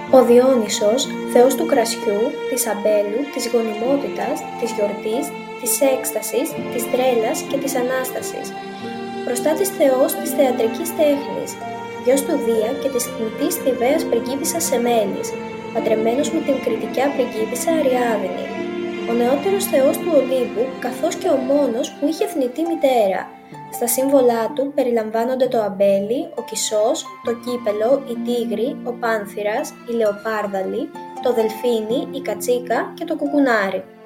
Ο Διόνυσος, θεός του κρασιού, της αμπέλου, της γονιμότητας, της γιορτής, της έκστασης, της τρέλας και της Ανάστασης. Προστάτης θεός της θεατρικής τέχνης, γιος του Δία και της θνητής Θηβαίας πριγκίπισσας Σεμέλης, παντρεμένος με την κρητικιά πριγκίπισσα Αριάδνη. Ο νεότερος θεός του Ολύμπου, καθώς και ο μόνος που είχε θνητή μητέρα. Στα σύμβολά του περιλαμβάνονται το αμπέλι, ο κισός, το κύπελο, η τίγρη, ο πάνθηρας, η λεοπάρδαλη, το δελφίνι, η κατσίκα και το κουκουνάρι.